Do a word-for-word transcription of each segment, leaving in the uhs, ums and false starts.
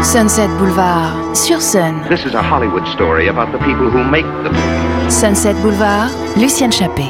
Sunset Boulevard, sur Sun. This is a Hollywood story about the people who make them. Sunset Boulevard, Lucienne Chappé.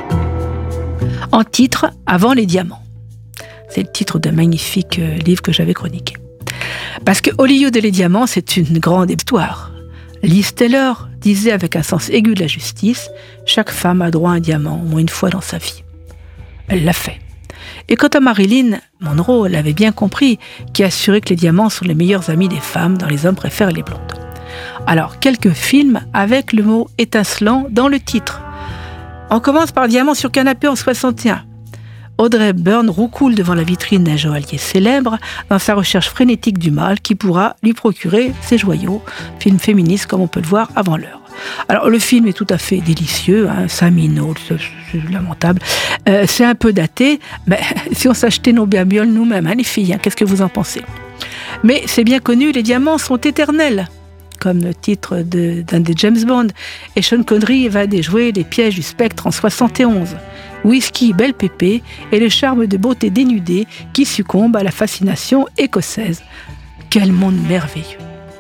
En titre, Avant les diamants. C'est le titre d'un magnifique livre que j'avais chroniqué. Parce que Hollywood et les diamants, c'est une grande histoire. Liz Taylor disait avec un sens aigu de la justice, chaque femme a droit à un diamant au moins une fois dans sa vie. Elle l'a fait. Et quant à Marilyn Monroe, elle avait bien compris, qui assurait que les diamants sont les meilleurs amis des femmes dont les hommes préfèrent les blondes. Alors, quelques films avec le mot étincelant dans le titre. On commence par Diamant sur canapé en soixante et un. Audrey Hepburn roucoule devant la vitrine d'un joaillier célèbre dans sa recherche frénétique du mâle qui pourra lui procurer ses joyaux. Film féministe comme on peut le voir avant l'heure. Alors le film est tout à fait délicieux, hein, cinq minutes, c'est, c'est lamentable. Euh, c'est un peu daté, mais si on s'achetait nos babioles nous-mêmes, hein, les filles, hein, qu'est-ce que vous en pensez ? Mais c'est bien connu, les diamants sont éternels, comme le titre de, d'un des James Bond. Et Sean Connery va déjouer les pièges du spectre en soixante et onze. Whisky, belle pépé et le charme de beauté dénudée qui succombe à la fascination écossaise. Quel monde merveilleux!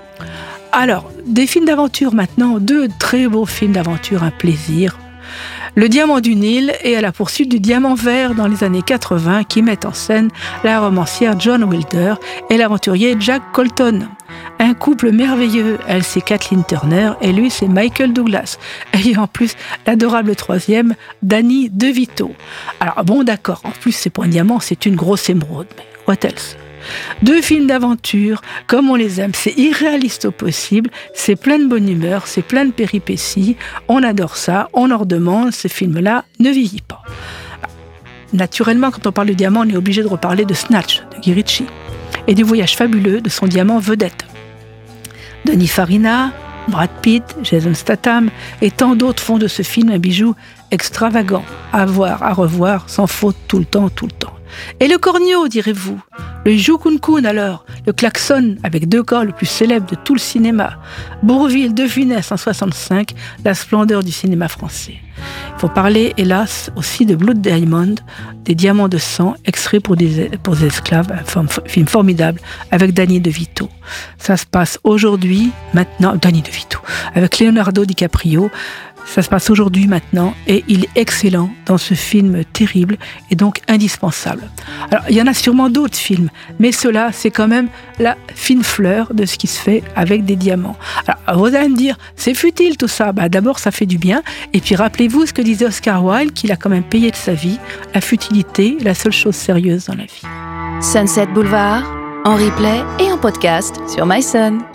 Alors, des films d'aventure maintenant, deux très beaux films d'aventure, un plaisir. Le Diamant du Nil et À la poursuite du diamant vert dans les années quatre-vingts qui mettent en scène la romancière Joan Wilder et l'aventurier Jack Colton. Un couple merveilleux, elle c'est Kathleen Turner et lui c'est Michael Douglas. Et en plus l'adorable troisième, Danny DeVito. Alors bon d'accord, en plus c'est pour un diamant, c'est une grosse émeraude, mais what else ? Deux films d'aventure, comme on les aime, c'est irréaliste au possible, c'est plein de bonne humeur, c'est plein de péripéties, on adore ça, on leur demande, ce film-là ne vieillit pas. Naturellement, quand on parle de diamant, on est obligé de reparler de Snatch, de Guy Ritchie, et du voyage fabuleux de son diamant vedette. Denis Farina, Brad Pitt, Jason Statham et tant d'autres font de ce film un bijou extravagant, à voir, à revoir, sans faute tout le temps, tout le temps. Et le corneau, direz-vous ? Le Joukoun-Koun alors, le klaxon avec deux corps le plus célèbre de tout le cinéma. Bourvil, De Funès en soixante-cinq, la splendeur du cinéma français. Il faut parler, hélas, aussi de Blood Diamond, des diamants de sang, extraits pour des, pour des esclaves, un film formidable avec Danny DeVito. Ça se passe aujourd'hui, maintenant, Danny DeVito, avec Leonardo DiCaprio. Ça se passe aujourd'hui, maintenant, et il est excellent dans ce film terrible et donc indispensable. Alors, il y en a sûrement d'autres films, mais cela, c'est quand même la fine fleur de ce qui se fait avec des diamants. Alors, vous allez me dire, c'est futile tout ça. Bah, d'abord, ça fait du bien, et puis rappelez-vous ce que disait Oscar Wilde, qu'il a quand même payé de sa vie, la futilité, la seule chose sérieuse dans la vie. Sunset Boulevard, en replay et en podcast sur MySun.